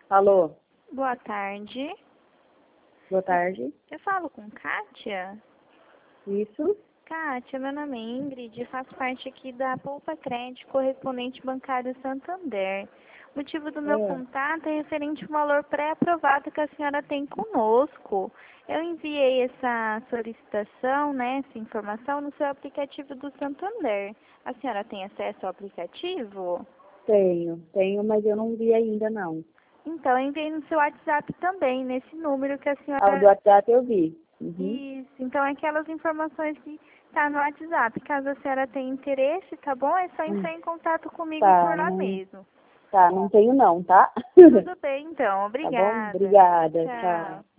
Alô, Boa tarde. boa tarde. Eu falo com Kátia? Isso? Kátia, meu nome é Ingrid, faço parte aqui da Poupa Crédito, correspondente bancário Santander. O motivo do meu É. contato é referente ao valor pré-aprovado que a senhora tem conosco. Eu enviei essa solicitação, essa informação no seu aplicativo do Santander. A senhora tem acesso ao aplicativo? Tenho, mas eu não vi ainda não. Então, eu enviei no seu WhatsApp também, nesse número que a Ah, o do senhora... WhatsApp eu vi. Uhum. Isso, então é aquelas informações que tá no WhatsApp. Caso a senhora tenha interesse, tá bom? É só entrar em contato comigo por Tá, lá não, mesmo. tá, não tenho não, tá? Tudo bem, então. Tá bom? Obrigada. Obrigada, tchau. Tchau.